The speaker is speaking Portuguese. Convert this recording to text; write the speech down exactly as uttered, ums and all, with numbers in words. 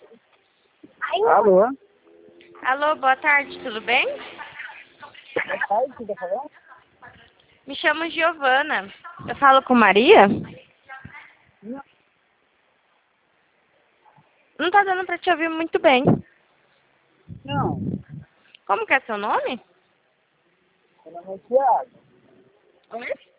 Alô? Alô, boa tarde, tudo bem? Boa tarde, quem tá falando? Me chamo Giovana. Eu falo com Maria? Não. Não tá dando pra te ouvir muito bem. Não. Como que é seu nome? Meu nome é Thiago. Oi?